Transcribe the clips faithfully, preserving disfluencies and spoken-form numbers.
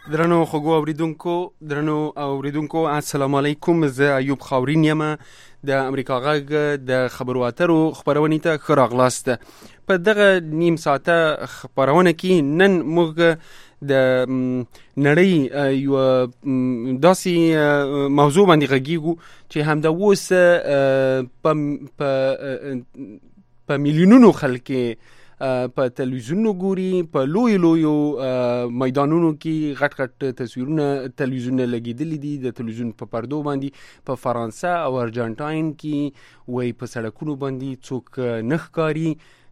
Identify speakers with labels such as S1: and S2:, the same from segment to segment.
S1: درنو خوږو اوریدونکو درنو اوریدونکو السلام علیکم. زه ایوب خاورین یم د امریکا غږ د خبرو اترو خبرونې ته ښه راغلاست. په دغه نیم ساعته خبرونه کې نن موږ د نړۍ یو داسې موضوع باندې غږیږو چې همدا اوس په میلیونونو خلک په تلویزیونونو ګوري، په لوی لویو میدانونو کې غټ غټ تصویرونه تلویزیونونه لګېدلي دي د تلویزیون په پردو باندې. په فرانسه او ارجنټاین کې وایي په سړکونو باندې څوک نه ښکاري،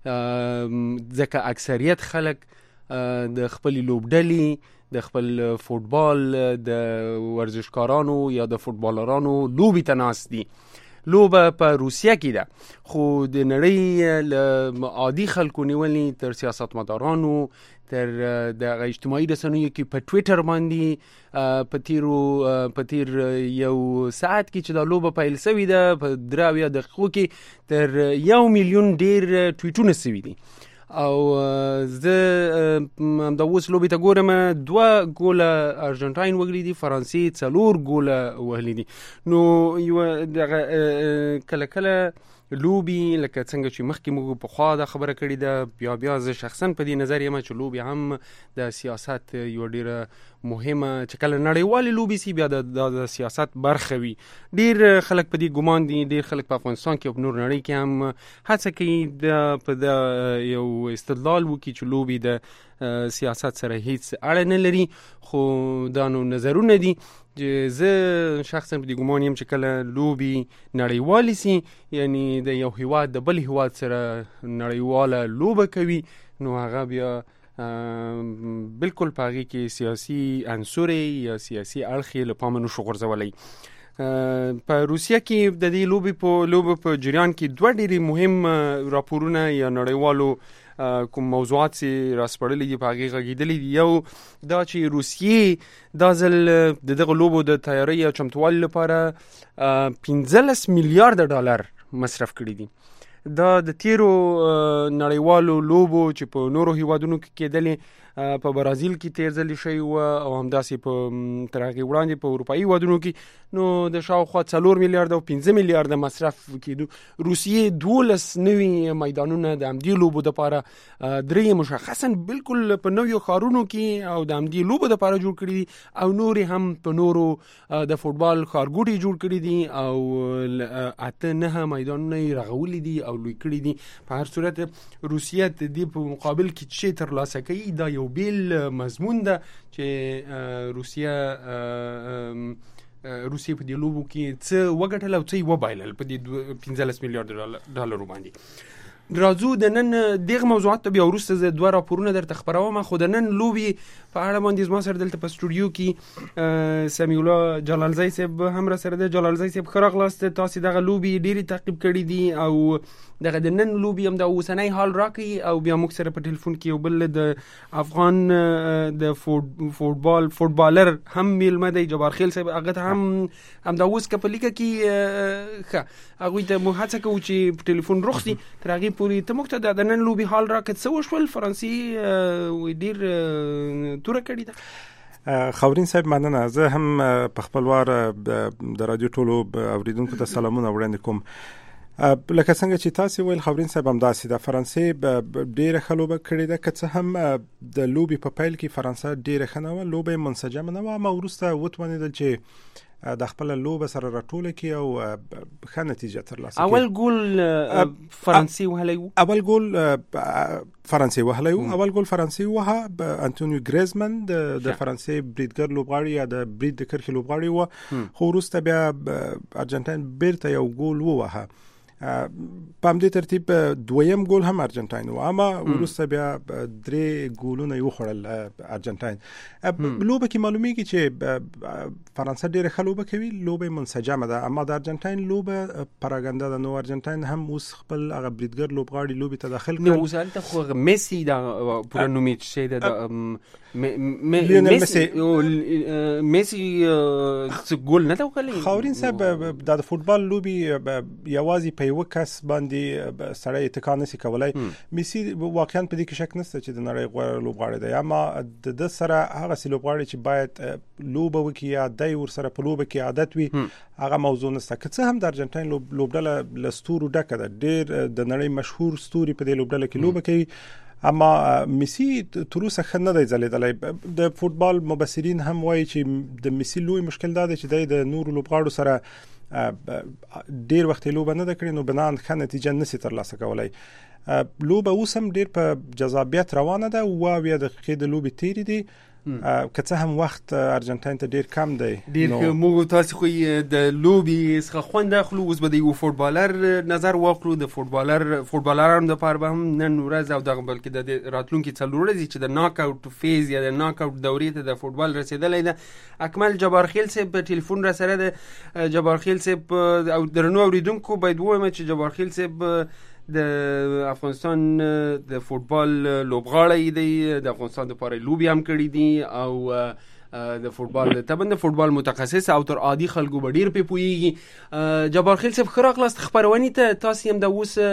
S1: ځکه اکثریت خلک د خپلې لوبډلې د خپل فوټبال د ورزشکارانو یا د فوټبالرانو لوبې ته ناست دي. لوبه په روسیه کې ده، خو د نړۍ له عادي خلکو نیولې تر سیاستمدارانو تر د اجتماعي رسنیو کې په ټویټر باندې په تیرو په تیر یو ساعت کې چې دا لوبه پیل شوې ده په درې اویا دقیقو کې تر یو میلیون ډیر ټویټونه شوي دي. او زه همدا اوس لوبې ته ګورم، دوه ګوله ارجنټاین وګړي دي، فرانسې څلور ګوله وهلي دي. نو یو دغه کله کله لوبي لکه څنګه چې مخکې موږ په خوا دا خبره کړې ده، بیا بیا زه شخصا په دې نظر یم چې لوبي هم د سیاست یو ډیره مهمه چې کله نړیوالې لوبي سي بیا د سیاست برخه وي. ډیر خلک په دې ګمان دي، ډیر خلک په افغانستان کې او په نور نړۍ کې هم هڅه کوي د په د یو استدلال وکړي چې لوبي د سیاست سره هیڅ اړه نه لري. خو دا نو نظرونه دي چې زه شخصا په دې ګمان یم چې کله لوبي نړیوالې سي، یعنی د یو هیواد د بل هیواد سره نړیواله لوبه کوي، نو هغه بیا بالکل په هغې کې سیاسي عنصر یا سیاسي اړخ له پامه نشو غورځولی. په روسیه کې د دې لوبې په لوبه په جریان کې دوه ډېرې مهم راپورونه یا نړیوالو کوم موضوعات چې راسپړلي دي په هغې غږېدلي دي. یو دا چې روسیې دا ځل د دغه لوبو د تیارۍ او چمتووالي لپاره پنځلس میلیارده ډالر مصرف کړي دي. دا د تیرو نړیوالو لوبو چې په نورو هیوادونو کې کېدلې په برازیل کې تیر ځلې شوی و او همداسې په تر هغې وړاندې په اروپایي هیوادونو کې نو د شاوخوا څلور میلیارده او پنځه میلیارده مصرف کېدو. روسیې دولس نوي میدانونه د همدې لوبو دپاره درې مشخصا بالکل په نویو ښارونو کې او د همدې لوبو دپاره جوړ کړي دي، او نورې هم په نورو د فوټبال ښارګوټي جوړ کړي دي او اته نهه میدانونه یې رغولي دي او لوی کړي دي. په هر صورت روسیه د دې په مقابل کې چې ترلاسه کوي دا یو بیل مضمون ده چې روسیه روسیه په دې لوبو کې څه وګټل او څه یې وبایلل په دې پنځلس میلیارده ډالرو باندې. راځو د نن دغه موضوعات ته بیا وروسته زه دوه راپورونه درته خپروم. خو د نن لوبې په اړه باندې زما سره دلته په سټوډیو کې سمیع الله جلالزی صاحب هم را سره دی. جلالزی صاحب ښه راغلاست. تاسې دغه لوبې ډېرې تعقیب کړي دي او دغه د نن لوبې هم د اوسنی حال راکوي او بیا موږ سره په ټلیفون کې یو بل د افغان د فوټبال فوټبالر هم میلمه دی، جبار خیل صاحب. هغه ته هم همدا اوس که په لیکه کې ښه هغوی ته مو هڅه کوو چې په ټلیفون رخ سي تر هغې پورې ته موږ ته د نن لوبې حال راکړه. څه وشول؟ فرانسې ډېر توره کړې ده.
S2: خاورین صاحب مننه. زه هم په خپل وار د رادیو ټولو اوریدونکو ته سلامونه وړاندې کوم. لکه څنګه چې تاسو ویل خاورین صاحب همداسې د فرانسې ډېره ښه لوبه کړې ده، که څه هم د لوبې په پیل کې فرانسه ډېره ښه نه وه، لوبه یې منسجمه نه وه، اما وروسته وتوانېدل چې د خپل لوبه سره راټوله کړي او ښه نتیجه ترلاسه کړي.
S1: اول ګول فرانسې وهلی و
S2: اول ګول فرانسې وهلی و اول ګول فرانسې وهه انټونیو ګریزمن د فرانسې بریدګر لوبغاړي یا د برید د کرښې لوبغاړي و، خو وروسته بیا ارجنټاین بیرته یو ګول ووهه. په همدې ترتیب دویم ګول هم ارجنټاین و، اما وروسته بیا درې ګولونه یې وخوړل ارجنټاین. لوبه کې معلومیږي چې فرانسه ډېره ښه لوبه کوي، لوبه منسجمه ده، اما د ارجنټاین لوبه پراګنده ده. نو ارجنټاین هم اوس خپل هغه بریدګر لوبغاړي لوبې ته داخل کړل.
S1: نو اوس هلته خو میسي دا پوره نوم یې شی ده
S2: لیونل میسي
S1: میسي څه ګول نه ده وکړلی.
S2: خاورین صاحب دا د فوټبال لوبې یوازې په یو کس باندې سړی اتکا نشي کولای. میسي واقعا په دې کې شک نشته چې د نړۍ غوره لوبغاړی دی، اما د د سره هغه سی لوبغاړي چې باید لوبه وکړي یا دای ور سره په لوبه کې عادت وي هغه موضوع نشته. که څه هم د ارجنټاین لوبډله له ستورو ډکه ده، ډېر د نړۍ مشهور ستوري په دې لوبډله کې لوبه کوي، اما میسي تر اوسه ښه نه دی ځلېدلی. د فوټبال مبصرین هم وایي چې د میسي لوی مشکل دا دی چې د نورو لوبغاړو سره ډېر وخت لوبه نه ده کړې، نو بنان ښه نتیجه نشي ترلاسه کولی. لوبه اوس هم ډېر په جذابیت روانه ده، اوه اویا دقیقې د لوبې تېرې دي، که څه هم وخت ارجنټاین ته ډېر کم دی.
S1: ډېر موږ تاسو خو د لوبې څخه خوند اخلو، اوس به د یو فوټبالر نظر واخلو. د فوټبالر فوټبالرانو دپاره به هم نن ورځ او دغه بلکې د راتلونکي څلور ورځې چې د ناک اوټ فیز یا د ناک اوټ دورې ته د فوټبال رسېدلی ده. اکمل جبارخیل صاحب په ټلیفون را سره ده. جبارخیل صاحب او درنو اوریدونکو باید ووایم چې جبارخیل صاحب د افغانستان د فوټبال لوبغاړی دی، د افغانستان لپاره لوبي هم کړی دي او د فوټبال طبعا د فوټبال متخصص او تر عادي خلکو به ډیر په پويږي. جبارخیل صاحب خره خلاص خبرونی ته تاسو هم د اوس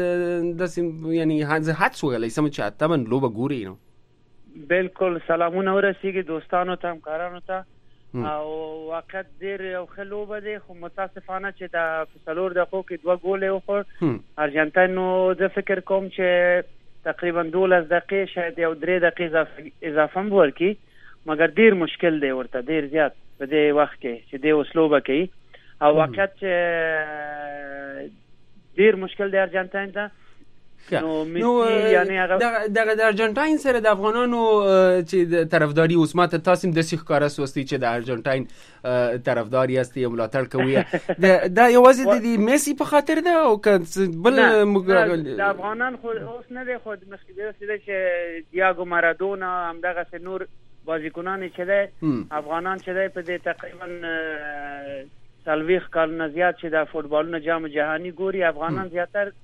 S1: د یعنی هڅه هڅه وغلی سم چې طبعا لوبه ګوري نو.
S3: بالکل سلامونه ورسیږي دوستانو ته، همکارانو ته، او وقت ډیر یو ښه لوبه دی، خو متاسفانه چې د څلور دقیقو کې دوه ګولې وخوړ ارجنټاین. نو زه فکر کوم چې تقریبا دولس دقیقې شاید یو درې دقیقې اضافه هم ورکړي، مګر ډیر مشکل دی ورته، ډیر زیات په دې وخت کې چې دی اوس لوبه کوي. او واقعیت چې ډیر مشکل دی ارجنټاین ته.
S1: نو یعنی هغه د ارجنټاین سره د افغانانو چې د طرفداري اوس ماته تاسو د سیخ کار اسوستي چې د ارجنټاین طرفداري استي ملاتړ کوي، دا یوازې د میسي په خاطر ده او بل
S3: د افغانان خو اوس نه دی، خو مخکې ده چې دیاګو مارادونا همدغه نور بازیکنان چې ده افغانان چې ده په دې تقریبا څلوېښت کلونه زیات چې د فوټبالونو جام جهاني ګوري، افغانان زیاتر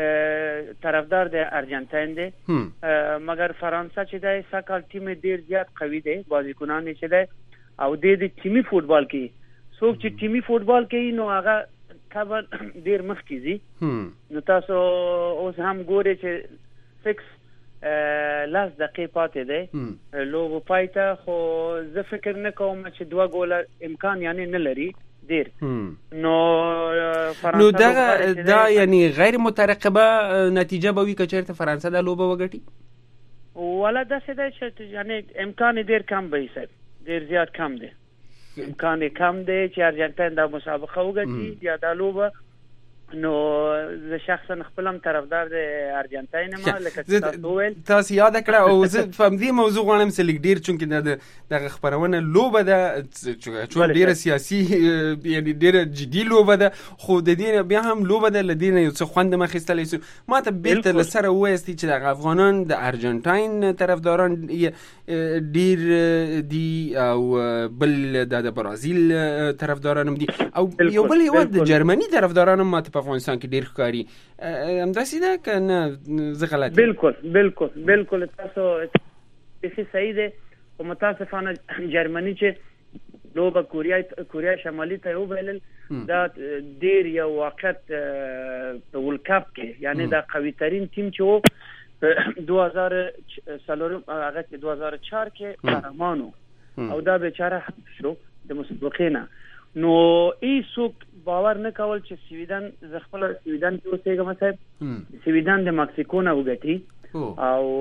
S3: طرفدار د ارجنټاین دی. مګر فرانسه چې دی سکال ټیم ډیر زیات قوي دی، بازیکنان چې دی او د ټیمي فوټبال کې څوک چې ټیمي فوټبال کوي نو هغه طبعا ډیر مخکې ځي. نو تاسو اوس هم ګورئ چې سکس لاس دقیقې پاتې دی لوبو پای ته، خو زه فکر نه کوم چې دوه ګوله امکان یعنی نه لري دیر. نو
S1: نو دا دا یعنی غیر مترقبه نتیجه به وي که چېرته فرانسه دا لوبه وګټي؟
S3: ولا داسې دی چې یعنی امکان ډیر کم به وي، ډیر زیات کم دی، امکان کم دی چې ارجنټاین دا مسابقه وګټي یا دا لوبه. نو زه شخصا خپلم طرفدار د ارجنټاین ما لکه تاسو ویل
S1: تاسو یاد کړه او زه په دې موضوع غواړم چې لیک ډیر چونکې د دغه خبرونه لوبه ده چې ډیره سیاسي یعنی ډیره جدي لوبه ده، خو د دې بیا هم لوبه ده لدینه یو څه خوند مخېستلی سو. ما ته بیرته لسره وایستی چې د افغانان د ارجنټاین طرفداران ډیر دي او بل د برازیل طرفداران هم دي او یو بل هیواد د جرمني طرفداران هم په افغانستان کې ډیر ښکاري. همداسې ده که نه زه غلط؟
S3: بالکل بالکل بالکل تاسو بیخي صحیح دی، خو متاسفانه جرمني چې لوبه کوریا کوریا شمالي ته وبایلل دا ډیر یو واقعیت په ورلډ کپ کې یعنی دا قوي ترین تیم چې و په دوه هزار څلور هغه کې دوه هزار چهار کې قهرمانو او دا بیچاره شو د مسابقې نه. نو هیڅوک باور نه کول چې سویډن ز خپل سویډن کې اوسېږم صاحب سویډن د مکسیکو نه وګټي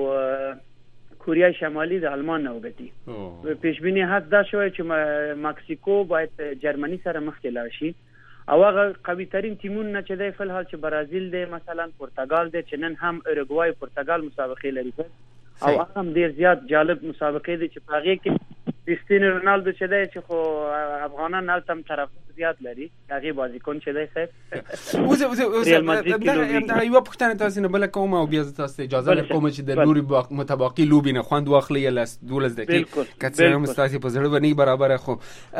S3: او کوریا شمالي د آلمان نه وګټي. پیشبینی هڅه دا شوی چې مکسیکو باید جرمني سره مخکې لاړ شي او هغه قوي ترین تیمونه چې دی فل حال چې برازیل دی مثلا پرتګال دی چې نن هم اوروګوای پرتګال مسابقې لري او هغه هم ډیر زیات جالب مسابقې دي چې په هغه کې کریستیانو رونالدو چې دی چې خو افغانان هلته هم طرف زیات لري هغې بازیکن چې دی صاحب
S1: اوس یوه پوښتنه تاسې نه بله کوم او بیا زه تاسو ته اجازه درکوم چې د نورې متباقي لوبې نه خوند واخلئ یا لس دولس دقیقې که څه هم ستاسې په زړه به نه برابره خو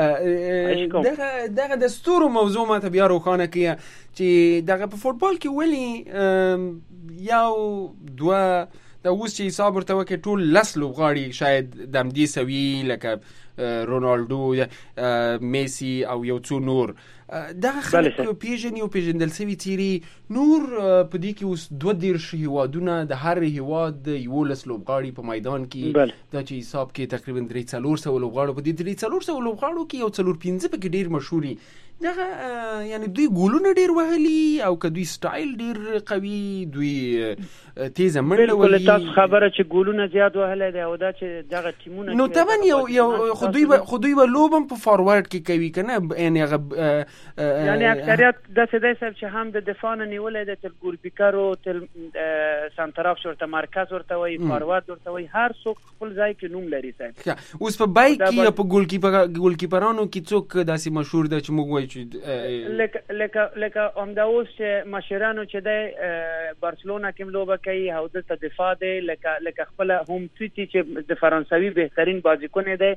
S1: دغه د ستورو موضوع ماته بیا روښانه کړي چې دغه په فوټبال کې ولې یو دوه دا اوس چې حساب ورته وکړې ټول لس لوبغاړي شاید د همدې سوي لکه رونالدو، میسی او یو څو نور دغه خلک پیژني او پیژندل سوي څیرې نور په دې کې اوس دوه دېرش هیوادونه د هر هیواد یولس لوبغاړي په میدان کې دا چې حساب کې تقریبا درې څلور سوه لوبغاړو په دې درې څلور سوه لوبغاړو کې یو څلور پنځه پکې ډېر مشهوري دغه یعنی دوی ګولونه ډېر وهلي او که دوی سټایل ډېر قوي دوی تیزه منډه وهلي.
S3: تاسو خبره چې ګولونه زیات وهلی دی او دا چې دغه ټیمونه
S1: نو طبعا یو یو خو دوی به خو دوی به لوب هم په فارورډ کې کوي که نه یعنی هغه
S3: یعنی اکثریت داسې دی صاحب چې هم د دفاع نه نیولی دی تل ګولپیکر او تل سانتراف ورته مرکز ورته وایي فارورډ ورته وایي هر څوک خپل ځای کې نوم لري صاحب. اوس په بای کې یا په ګولکیپرانو کې څوک داسې مشهور دی چې موږ وایو لکه لکه لکه همدا اوس چې مشرانو چې دی بارسلونا کې لوبه کوي او دلته دفاع دی لکه لکه خپله هوم سیټي چې د فرانسوي بهترین بازیکن دی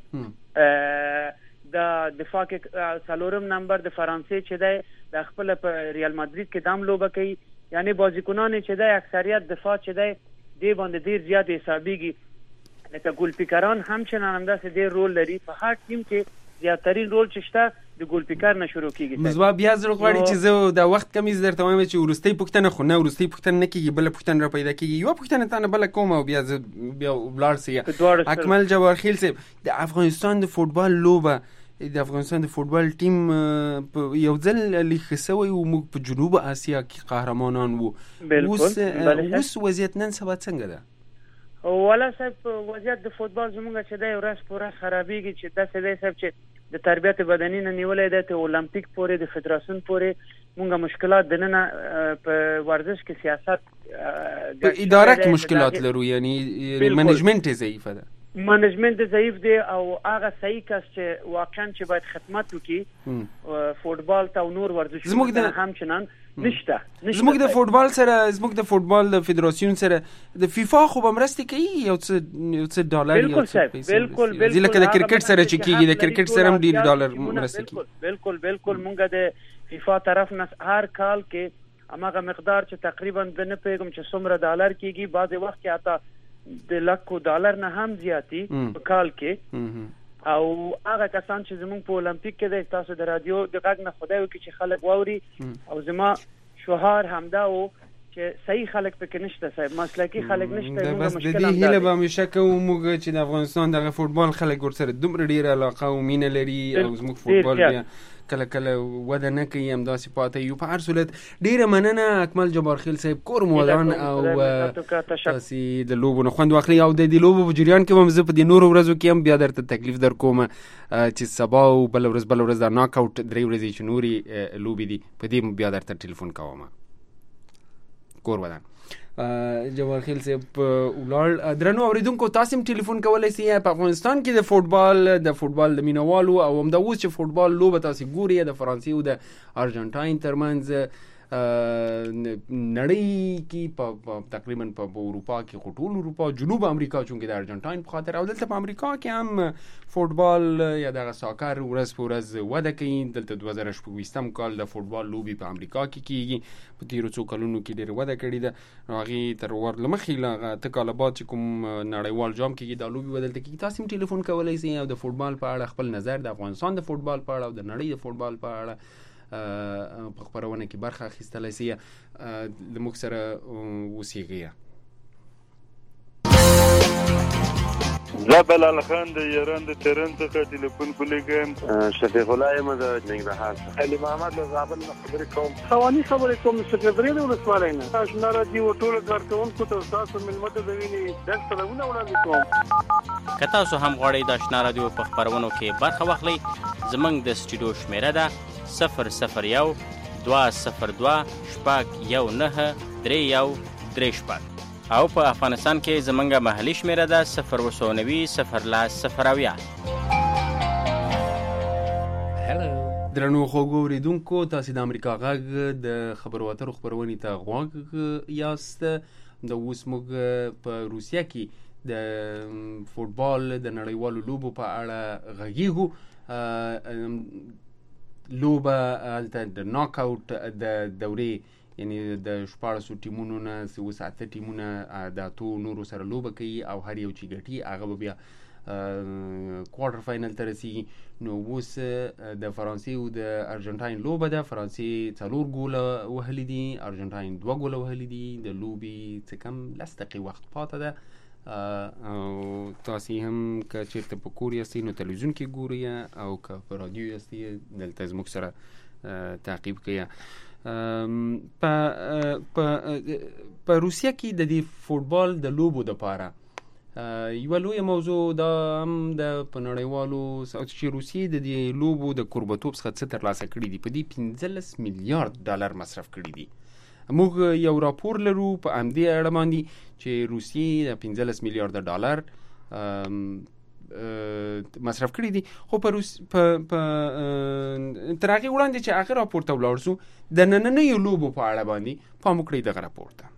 S3: د دفاع کې څلورم نمبر د فرانسې چې دی د خپله په ریال مادرید کې دام لوبه کوي یعنی بازیکنان چې دی اکثریت دفاع چې دی دی باندې ډېر زیات حسابېږي لکه ګولپیکران همچنان همداسې ډېر رول لري په هر ټیم کې زیاترین رول چې شته د ګولپیکر نه شروع کیږي.
S1: مزوا بیا زړه غواړي چې زه د وخت کمی درته وایم چې ورستۍ پوښتنه خو نه ورستۍ پوښتنه نه کیږي بل پوښتنه را پیدا کیږي یو پوښتنه تانه بل کوم او بیا بیا ولاړ سي. اکمل جواهرخیل صاحب د افغانستان د فوتبال لوبه د افغانستان د فوتبال ټیم یو ځل لیک شوی او موږ په جنوب اسیا کې قهرمانان وو. اوس اوس وضعیت نن سبا څنګه ده؟
S3: والا صاحب وضعیت د فوتبال زموږ چې دی ورځ په ورځ خرابېږي چې داسې دی صاحب چې د تربیت بدني نه نیولی دی ته اولمپیک پورې د فدراسیون پورې مونږ مشکلات دننه په ورزش کې سیاست
S1: په اداره کې مشکلات لرو یعنی منیجمنت ضعیفه ده
S3: منیجمنت ضعیف دی او هغه صحیح کس چې واقعا چې باید خدمت وکړي فوتبال ته او نور ورزشونه همچنان نشته.
S1: زموږ د فوتبال سره زموږ د فوتبال د فدراسیون سره د فیفا خو به مرسته کوي یو څه یو څه ډالر
S3: یو څه بالکل بالکل
S1: لکه د کرکټ سره چې کیږي د کرکټ سره هم ډیر ډالر مرسته کوي.
S3: بالکل بالکل مونږ د فیفا طرف نه هر کال کې هغه مقدار چې تقریبا د نه پیغام چې څومره ډالر کیږي بعض وخت کې آتا د لکو ډالر نه هم زیاتی په کال کې او هغه کسان چې زموږ په اولمپیک کې د تاسو د رادیو د غږ نه خدای وکړي چې خلک واوري او زما شوهر همدا و چې صحیح خلک پکې نشته صاحب مسلکی خلک نشته
S1: موږ مشکل هم ده. بس د دې هیله به همیشه کوو موږ چې د افغانستان دغه فوتبال خلک ورسره دومره ډېره علاقه او مینه لري او زموږ فوتبال بیا کله کله وده نه کوي همداسې پاتې یو. په هر صورت ډېره مننه اکمل جبارخیل صاحب کور مو ودان او تاسې د لوبو نه خوند واخلئ او د دې لوبو په جریان کې به زه په دې نورو ورځو کې هم بیا درته تکلیف در کوم چې سبا او بله ورځ بله ورځ د ناک آوټ درې ورځې چې نورې لوبې دي په دې بیا درته ټلیفون کوم کور ودان. جوارخیل صاحب ولاړ درنو اوریدونکو تاسو هم ټلیفون کولای شئ په افغانستان کې د فوتبال د فوتبال د مینوالو او هم د اوس چې فوتبال لوبه تاسو ګوري د فرانسې او د ارجنټاین ترمنځ نړۍ کې په تقریبا په اروپا کې ټول اروپا جنوب امریکا چونکه د ارجنټاین په خاطر او دلته په امریکا کې هم فوتبال یا د ساکر ورځ په ورځ وده کوي. دلته دوه زره شپږ کال د فوتبال لوبي په امریکا کې کیږي په تیرو څو کلونو کې ډېر وده کړې ده. هغه تر ور لمخې لا ته کال بعد چې کوم نړیوال جام کې د لوبي بدلته کې تاسو هم ټلیفون کولای شئ او د فوتبال په اړه خپل نظر د افغانستان د فوتبال په اړه او د نړۍ د فوتبال په اړه په خبرونه کې برخه اخیستلای شئ. زموږ سره اوسیږئ.
S4: زه بلال خان د ایران د تهران څخه ټلیفون کولیږم.
S5: شفیق الله یم د ننګرهار.
S4: علي محمد له زابل نه خبرې کوم.
S5: خواني خبرې کوم سکرټری د ولسوالۍ نه. آشنا راډیو ټول کارکونکو ته تاسو ملمت د ویني د سلامونه وړاندې کوم.
S6: که تاسو هم غواړئ د آشنا راډیو په خبرونو کې برخه واخلئ زموږ د سټوډیو شمیره ده صفر صفر یو دوه صفر دوه شپږ یو نهه درې یو درې شپږ او په افغانستان کې زمونږ محلي شمیره ده صفر اووه سوه نوي صفر لس صفر اویا.
S1: درنو خوږو اوریدونکو تاسو د امریکا غږ د خبرو اترو خپرونې ته غوږ یاست. د اوس موږ په روسیه کې د فوتبال د نړیوالو لوبو په اړه غږیږو. لوبه هلته د ناک آوټ د دورې یعنی د شپاړسو ټیمونو نه اووه اته ټیمونه د اتو نورو سره لوبه کوي او هر یو چې ګټي هغه به بیا کوارټر فاینل ته رسیږي. نو اوس د فرانسې او د ارجنټاین لوبه ده. فرانسې څلور ګوله وهلي دي، ارجنټاین دوه ګوله وهلي دي. د لوبې څه کم لس دقیقې وخت پاته ده. او تاسو هم که چیرته په کور یاستئ نو تلویزیون کې ګورئ او که په رادیو یاستئ دلته زموږ سره تعقیب کړئ. په روسیه کې د دې فوټبال د لوبو دپاره یوه لویه موضوع دا هم د په نړیوالو چې روسیې د دې لوبو د کوربتوب څخه څه ترلاسه کړي دي. په دې پنځلس میلیارډ ډالر مصرف کړي دي. موږ یو راپور لرو په همدې اړه باندې چې روسیې د پنځلس میلیارډ ډالر مصرف کړي دي. خو په روس په تر هغې وړاندې چې هغه راپور ته ولاړ سو د نننیو لوبو په اړه باندې پام وکړئ دغه راپور ته.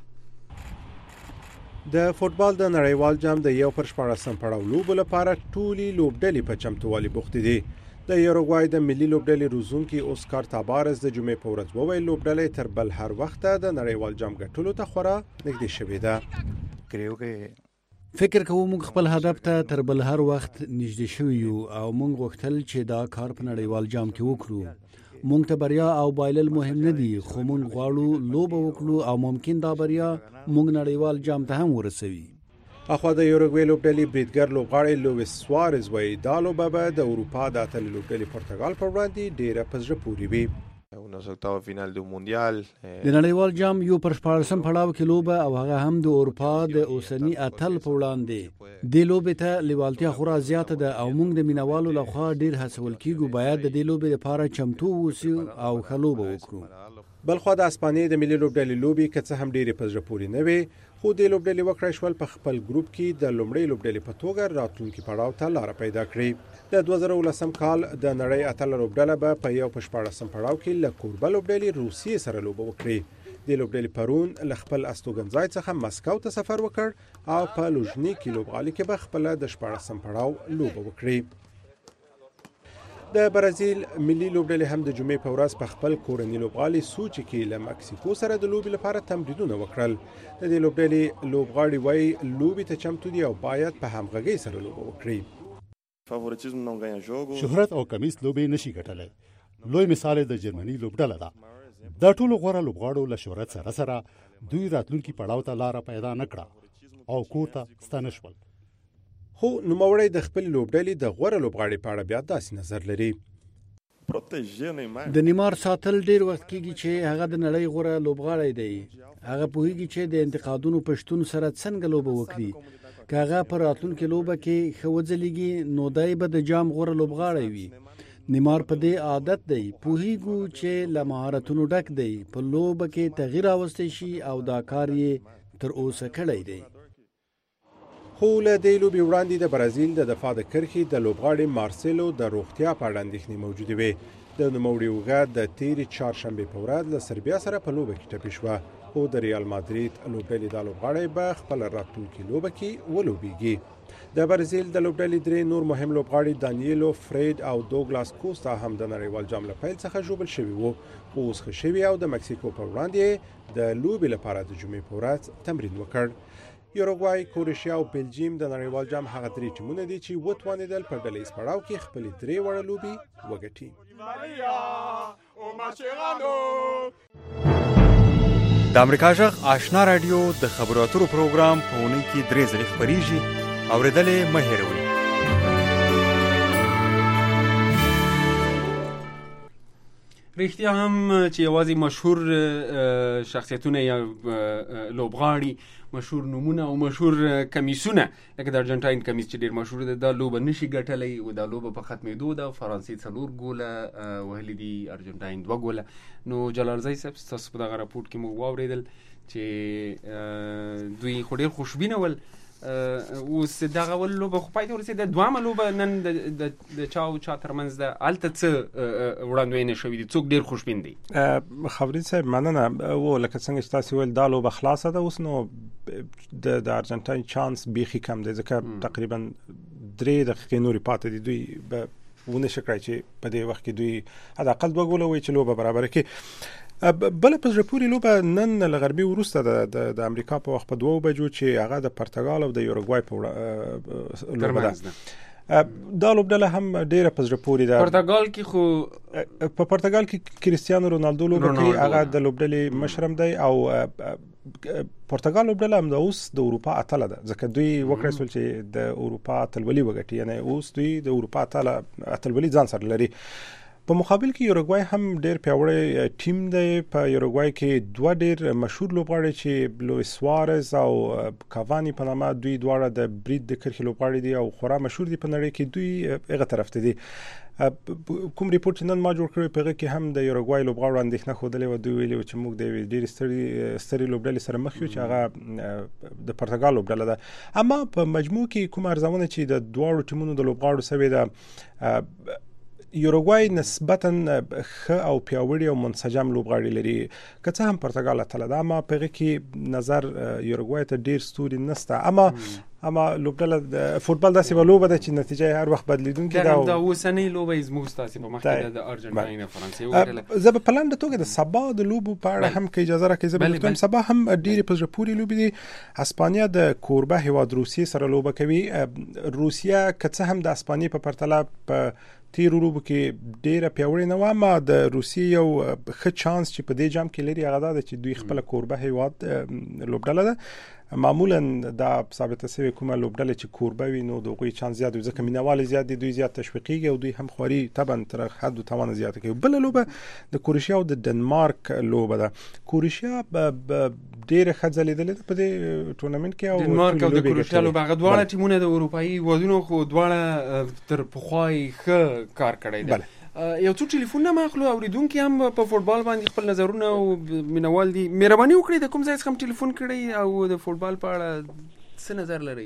S2: د فوټبال د نړیوال جام د یو پر شپاړسم پړاو لوبو لپاره ټولې لوبډلې په چمتووالي بوختې دي. د یوروګوای د ملي لوبډلې روزونکي اوسکار تابارز د جمعې په ورځ وویل لوبډلې تر بل هر وخت د نړیوال جام ګټلو ته خورا نږدې شوې ده.
S7: فکر کوم موږ خپل هدف ته تر بل هر وخت نږدې شوي یو او موږ غوښتل چې دا کار په نړیوال جام کې وکړو. موږ ته بریا او بایلل مهم نه دي، خو موږ غواړو لوبه وکړو او ممکن دا بریا موږ نړیوال جام ته هم ورسوي.
S2: اخوا د یوروګوای لوبډلې بریدګر لوبغاړی لویس سوارز وایي دا لوبه به د اروپا د اتلې لوبډلې پرتګال پر وړاندې ډیره په زړه پورې وي.
S7: د نړیوال جام یو پر شپاړسم پړاو کې لوبه او هغه هم د اروپا د اوسنی اتل په وړاندې. د لوبې ته لیوالتیا خورا زیاته ده او موږ د مینوالو لخوا ډیر هڅول کیږو باید د دې لوبې لپاره چمتو اوسو او ښه لوبه وکړو.
S2: بلخوا د اسپانیې د ملي لوبډلې لوبې که څه هم ډیرې په زړه پورې نه وي، خو د لوبډلې وکړای شول په خپل ګروپ کې د لومړۍ لوبډلې په توګه راتلونکي پړاو ته لاره پیدا کړي. د دوه زره ولسم کال د نړۍ اتله لوبډله به په یو په شپاړسم پړاو کې له کوربه لوبډلې روسیې سره لوبه وکړي. د لوبډلې پرون له خپل استوګنځای څخه مسکو ته سفر وکړ او په لوژنیکي لوبغالي کې به خپل د شپاړسم پړاو لوبه وکړي. د برازیل ملي لوبډلې هم د جمعې په ورځ په خپل کورني لوبغالي سوچي کې له مکسیکو سره د لوبې لپاره تمرینونه وکړل. د دې لوبډلې لوبغاړي وایي لوبې ته چمتو دي او باید په همغږۍ سره لوبه وکړي.
S8: شهرت او کمیس لوبې نشي ګټلی. لوی مثال د جرمني لوبډله ده. د ټولو غوره لوبغاړو له شهرت سره سره دوی راتلونکي پړاو ته لاره پیدا نه کړه او کور ته ستانه شول.
S2: خو نوموړی د خپل لوبډلې د غوره لوبغاړي په اړه بیا داسې نظر لري.
S7: د نیمار ساتل ډیر وخت کېږي چې هغه د نړۍ غوره لوبغاړی دی. هغه پوهیږي چې د انتقادونو پښتون سره څنګه لوبه وکړي. که هغه پر راتلونکي لوبه کې ښه وځلیږي نو دی به د جام غوره لوبغاړی وي. نیمار په دې عادت دی. پوهیږو چې له مهارتونو ډک دی. په لوبه کې تغییر راوستی شي او دا کار یې تر اوسه کړی دی.
S2: خو له دې لوبې وړاندې د برازیل د دفاع د کرښې د لوبغاړي مارسیلو د روغتیا په اړه اندېښنې موجودې وې. د نوموړي اوږه د تېرې چهارشنبې په ورځ له سربیا سره په لوبه کې ټپي شوه. خو د ریال مادرید لوبډلې دا لوبغاړی به خپله راتلونکې لوبه کې ولوبېږي. د برازیل د لوبډلې درې نور مهم لوبغاړي دانیېلو فرید او دوګلاس کوستا هم د نړیوال جام له پیل څخه ژوبل شوي وو، خو اوس ښه شوي او د مکسیکو په وړاندې د لوبې لپاره د جمعې په ورځ تمرین وکړ. یوروګوای، کروشیا او بلجیم د نړیوال جام هغه درې ټیمونه دي چې وتوانېدل په ډلهییز پړاو کې خپلې درې وړه لوبې وګټي.
S9: د امریکا غږ آشنا رادیو د خبرو اترو پروګرام په اونۍ کې درې ځلې خپریږي. اورېدل یې مه هېروئ.
S1: رښتیا هم چې یوازې مشهور شخصیتونه یا لوبغاړي، مشهور نومونه او مشهور کمیسونه لکه د ارجنټاین کمیس چې ډیر مشهور دی دا لوبه نشي ګټلی او دا لوبه په ختمېدو ده. فرانسې څلور ګوله وهلي دي، ارجنټاین دوه ګوله. نو جلالزی صاحب ستاسو په دغه راپورټ کې موږ واورېدل چې دوی خو ډیر خوشبینه ول. اوس دغه ول لوبه خو پای ته ورسېده. دویمه لوبه نن د چا او چا ترمنځ ده. هلته څه وړاندوینه شوي دي؟ څوک ډېر خوشبین دی؟
S2: خبرین صاحب مننه. و لکه څنګه چې تاسو ویل دا لوبه خلاصه ده اوس. نو د د ارجنټاین چانس بیخي کم دی ځکه تقریبا درې دقیقې نورې پاتې دي. دوی به ونه شي کړی چې په دې وخت کې دوی حداقل دوه ګوله وایي چې لوبه برابره کړي. بل په زړه پورې لوبه نن له غربي وروسته د د امریکا په وخت په دوه بجو چې هغه د پرتګال او د یوروګوای په لوبه ده. دا لوبډله هم ډیره په زړه پورې ده.
S1: پرتګال کې خو
S2: په پرتګال کې کریستیانو رونالدو لوبه کوي، هغه د لوبډلې مشرم دی او پرتګال لوبډله هم د اوس د اروپا اتله ده، ځکه دوی وکړی سول چې د اروپا اتلولي وګټي، یعنی اوس دوی د اروپا اتله اتلولي ځان سره لري. په مقابل کې یوروګوای هم ډیر پیاوړی ټیم دی. په یوروګوای کې دوه ډیر مشهور لوبغاړي چې لوئیس سوارز او کاوانی په نامه، دوی دواړه د برید د کرښې لوبغاړي دي او خورا مشهور دي په نړۍ کې. دوی هغه طرف ته دي. کوم ریپورت نن ما جوړ کړی په هغه کې هم د یوروګوای لوبغاړو اندېښنه ښودلې و. دوی ویلي چې موږ د ډیر ستړي ستړي لوبډلې سره مخ یو چې هغه د پرتګال لوبډله ده. اما په مجموع کې کوم ارزونه چې د دواړو ټیمونو د لوبغاړو سوي ده، یوروګوای نسبتاً ښه او پیاوړي او منسجم لوبغاړي لري، که څه هم پرتګال اتله ده. اما په هغه کې نظر یوروګوای ته ډیر ستوري نشته. اما اما لوبډله د فوتبال داسې لوبه ده چې نتیجه هر وخت بدلیدونکې ده.
S1: دا اوسنۍ لوبه زموږ ستاسو په مخ کې د ارجنټاین او فرانسې وکړه.
S2: زه په پلان د توګه د سبا د لوبو په اړه هم کې اجازه راکړئ. زه به کوم سبا هم ډیره په زړه پورې لوبې دي. اسپانیا د کوربه هیواد روسیې سره لوبه کوي. روسیا که څه هم د اسپانیا په پرتله په تیرو لوبو کې ډیره پیاوړې نه و، اما د روسیې یو ښه چانس چې په دې جام کې لري هغه دا چې دوی خپل کوربه هیواد لوبډله ده. معمولا دا ثابته شوی کومه لوبډله چې کوربه وي نو دغه چانس زیات وي، ځکه مینوال زیات دي، دوی زیات تشویقیږي او دوی هم خوري طبعا تر حد توان زیات کوي. بل لوبه د کروشیا او د ډنمارک لوبه ده. کروشیا ډیره خځلیدلې په دې ټورنمنت کې، او
S1: ډنمارک او د کروشیا لوبه هغه دواړه ټیمونه د اروپایي هیوادونو خو دواړه تر پخوای ښه کار کړی دی. یو څو ټلیفونونه ماخلو اوریدونکو هم په فوتبال باندې خپل نظرونه او مینوال دي. مهرباني وکړئ د کوم ځای څخه ټلیفون کړئ او د فوتبال په اړه څه نظر لرئ؟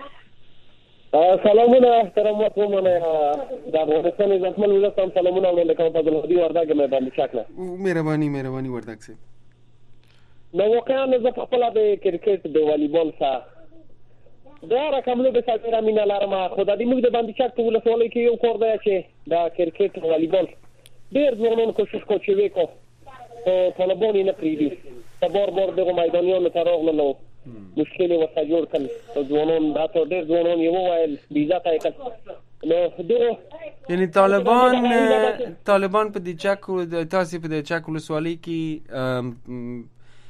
S5: سلامونه احترام وکړم. د افغانستان عزتمن ولس هم سلامونه وړاندې کوم په دلودي وردګ مې باندې شکله.
S1: مهرباني مهرباني وردګ سي.
S5: نو واقعا زه په خپل د کرکټ د والیبال سره دا رقم له بساتره مینا لرم. خدای دې موږ د باندې چک په ولسوالۍ کې یو کور دی چې دا کرکټ او والیبال ډېر ځوانان کوشش کوي چې وکړي او طالبان نه پریږدي. په بار بار دغه میدانیانو ته راغلل او مشکل ورته جوړ کړل. ځوانان دا ته ډېر ځوانان یو ویل بیزا ته کړ. نو دغه
S1: یعنی طالبان طالبان په دې چک تاسو په دې چک ولسوالۍ کې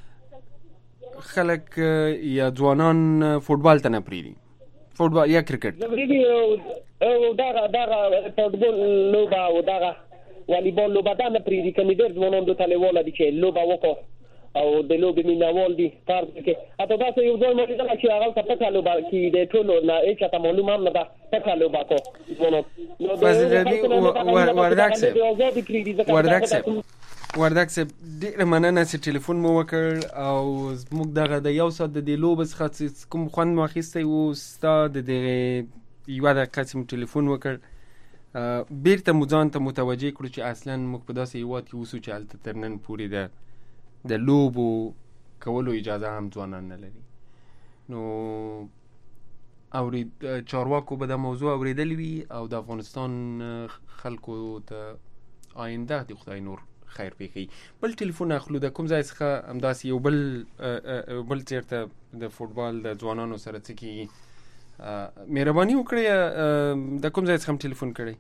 S1: خلک یا ځوانان فوتبال ته نه پریږدي، فوتبال یا کرکټ
S5: او دا دا فوتبال لوبه او دا والیبال لوبه دا نه پریږدي. کله ډېر ځوانان د طالبانو دي چې لوبه وکړي او د لوبې مینوال دي کار کوي. اته دا یو ځای مې دا چې هغه ته پټه لوبه کې د ټولو نه هیڅ ته معلومه نه ده پټه لوبه کو ځوانان. نو
S1: د وردګ سه وردګ سه وردګ سه ډېر مننه چې ټلیفون مو وکړ او موږ دغه د یو ساعت د دې لوبې څخه کوم خوند مو اخیستی و ستا د دغې یوه دقیقه چې مو ټلیفون وکړ بیرته مو ځان ته متوجه کړو چې اصلا موږ په داسې هېواد کې اوسو چې هلته تر نن پورې د د لوبو کولو اجازه هم ځوانان نه لري. نو اورید چارواکو به دا موضوع اوریدلی وي او د افغانستان خلکو ته آینده د خدای نور خیر پیخي. بل ټلیفون اخلو د کوم ځای څخه همداسې یو بل بل چېرته د فوټبال د ځوانانو سره څه کېږي. مهرباني وکړئ د کوم ځای څخه هم ټلیفون کړئ؟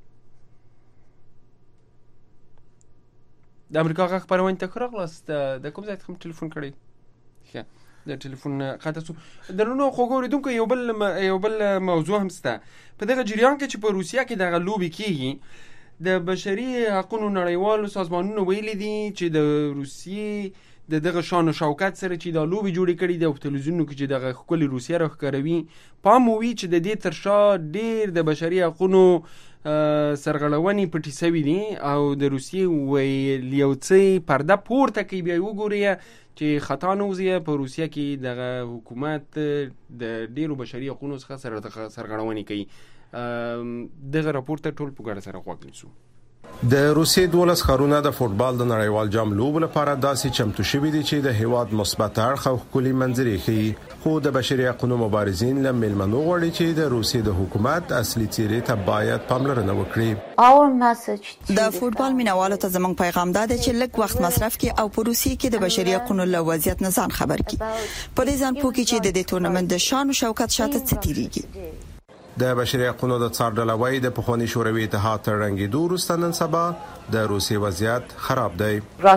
S1: د امریکا غږ خپرونې ته ښه راغلاست. د کوم ځای څخه هم ټلیفون کړئ؟ ښه د ټلیفون قطع شو. درنو خوږو اورېدونکو یو بل یو بل موضوع هم شته په دغه جریان کې چې په روسیه کې دغه لوبې کېږي. د بشري حقوقو نړیوالو سازمانونو ویلي دي چې د روسیې د دغه شان او شوکت سره چې دا لوبې جوړې کړي دي او په تلویزیونونو کې چې دغه ښکلې روسیه راښکاروي، پام وي چې د دې تر شا ډېر د بشري حقوقو سرغړونې پټې سوي دي او د روسیې ویل یو څه پرده پورته کوي. بیا وګورئ چې خطا نه وځي په روسیه کې دغه حکومت د ډېرو بشري حقوقو څخه سرغړونې کوي. دغه راپور ته ټول په ګډه سره غوږ نیسو.
S10: د روسیې دولس ښارونه د فوټبال د نړیوال جام لوبو لپاره داسې چمتو شوي دي چې د هیواد مثبت اړخ او ښکلي منظرې ښیي، خو د بشري حقوقو مبارزین له میلمنو غواړي چې د روسیې د حکومت اصلي څیرې ته باید پاملرنه وکړي.
S11: د فوټبال مینوالو ته زموږ پیغام دا دی چې لږ وخت مصرف کړي او په روسیې کې د بشري حقوقو له وضعیت نه ځان خبر کړي، په دې ځان پوه کړي چې د دې تورنمنت د شان او شوکت شاته څه تیریږي.
S10: د بشري حقوقو د څار ډلوي د پخوانی شوروي اتحاد تر رنګېدو وروسته نن سبا د روسیې وضعیت خراب دی.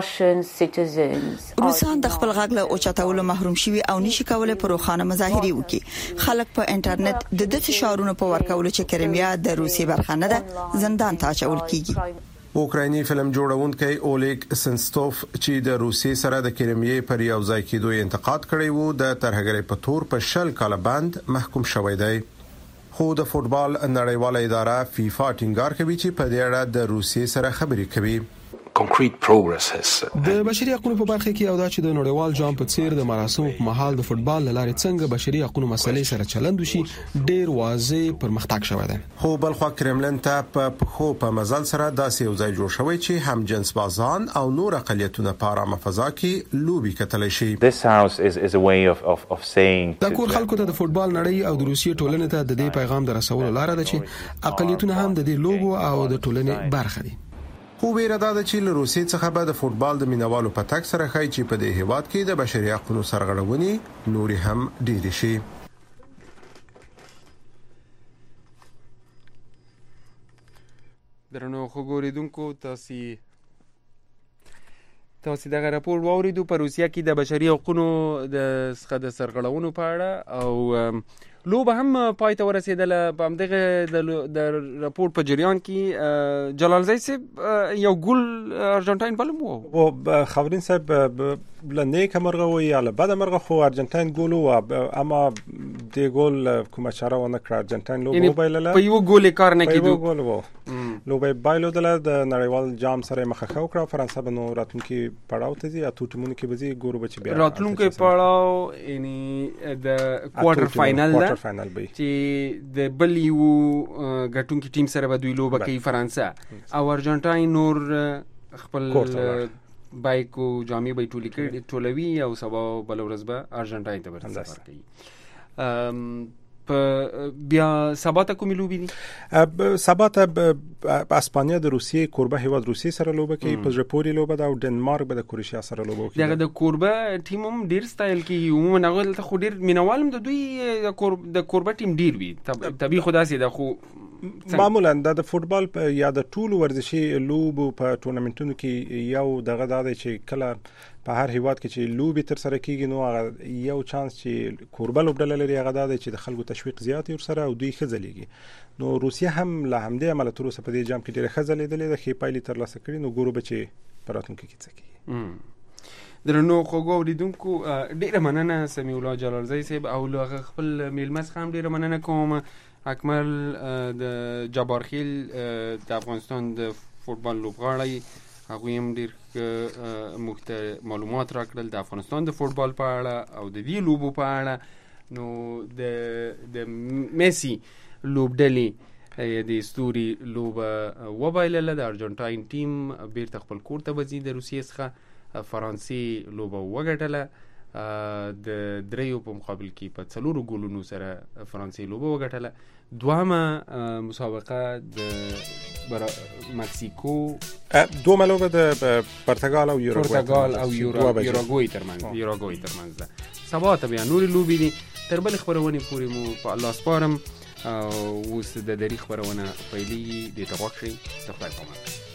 S11: روسان د خپل غږ له اوچتولو محروم شوي او نشي کولای په روخانه مظاهري وکړي. خلک په انټرنیټ د دې شعارونو په ورکولو چې کرمیا د روسیې برخه نه ده زندان ته اچول کیږي.
S10: اوکرایني فلم جوړونکی اولیګ سنستوف چې د روسیې سره د کرمیا پر یو ځای کېدو انتقاد کړی وو، د ترهګرۍ په تور په شل کال بند محکوم شوی دی. خو د فوټبال نړیواله اداره فیفا ټینګار کوي چې په دې اړه د روسیې سره خبرې کوي.
S12: د بشري حقوقو په برخه کې او دا چې د نړیوال جام په څیر د مراسمو په محل د فوټبال لارې څنګه بشري حقوقو مسلې سره چلند وشي ډیر واضح پرمختګ شوی دی.
S10: خو بلخوا کرملن ته په خو په مزل سره داسې یو ځای جوړ شوی چې هم جنس بازان او نور اقلیتونه په آرامه فضا کې لوبي کتلی شي.
S12: دا کور خلکو ته د فوټبال نړۍ او د روسیې ټولنې ته د دې پیغام د رسولو لاره ده چې اقلیتونه هم د دې لوبو او د ټولنې برخه دي.
S10: خو ویره ده چې له روسیې څخه به د فوټبال د مینوالو په تک سره خای چې په دې هیواد کې د بشري حقوقو سرغړونې نوري هم ډېرې شي.
S1: درنو خو ګوریدونکو تاسو تاسو دغه راپور واوریدو په روسیا کې د بشري حقوقو د څخه د سرغړونو په اړه او لوبه هم پای ته ورسېدله. په همدغه د راپور په جریان کې جلال زئی صاحب یو ګول ارجنټاین بلم وو
S2: او خبرین صاحب لنیک مرغه و یا له بد مرغه خو ارجنټاین ګول و، اما د ګول کومه چاره ونه کړ. ارجنټاین لوبه بایلله
S1: په یو ګول کار نه کیدو،
S2: په یو ګول وو لوبه بایلو د نړیوال جام سره مخه خو کړ. فرانسه بنو راتونکي پړاو ته ځي، اته ټیمونو کې بزي ګورو بچي بیا
S1: راتونکي پړاو یعنی د کوارټر فائنل ده چې د بل یو ګټونکي ټیم سره به دوی لوبه کوي فرانسه او ارجنټاین نور خپل بایکو جامع به ټولې ټولوي او سبا بل ورځ به ارجنټاین ته ورسېږي کوي. په بیا سبا ته کومې لوبې
S2: دي؟ سبا ته اسپانیا د روسیې کوربه هیواد روسیې سره لوبه کوي، په ژپوري لوبه ده او ډنمارک به د کروشیا سره لوبه کوي.
S1: دغه د کوربه ټیم هم ډیر سټایل کوي، عموما هغه ته خو ډیر مینوالم د دوی د کوربه ټیم ډیر وي. طبيعي خدا سي د خو
S2: معمولا د فوټبال یا د ټولو ورزشي لوبو په ټورنمنټونو کې یو دغه د چې کله په هر هیواد کې چې لوبي تر سره کیږي نو هغه یو چانس چې کوربه لوبډله لري هغه د چې د خلکو تشویق زیات ور سره او دوی خځلېږي. نو روسیا هم له همدې عمل تر اوسه په دې جام کې ډېر خځلېدلې د خې پایلې تر لاسه کړي. نو ګورو به چې پراتونکو کې څه کوي.
S1: درنو خو ګوریدونکو ډېر مننه سمیع الله جلال زئی صاحب او له خپل میلمس هم ډېر مننه کوم. اکمل د جبارخیل د افغانستان د فوټبال لوبغاړی هغه هم ډېر مختلف معلومات راکړل د افغانستان د فوټبال په اړه او د دې لوبو په اړه. نو د د میسی لوبډلې د ستوري لوبه وبایلله د ارجنټاین ټیم بیرته خپل کور ته وځي د روسیې څخه. فرانسې لوبه وګټله د دریو په مقابل کې په څلورو ګولونو سره فرانسې لوبه وګټله. دوامه مسابقه د مکسیکو
S2: دوه لوبه د پرتګال او یوروګوای
S1: پرتګال او یوروګوای ترمنځ یوروګوای ترمنځ ده. سبا ته بیا نور لوبې دي. تر بل خبرونه پورې مو په الله سپارم او اوس د دری خبرونه پیلي د توقع د خپل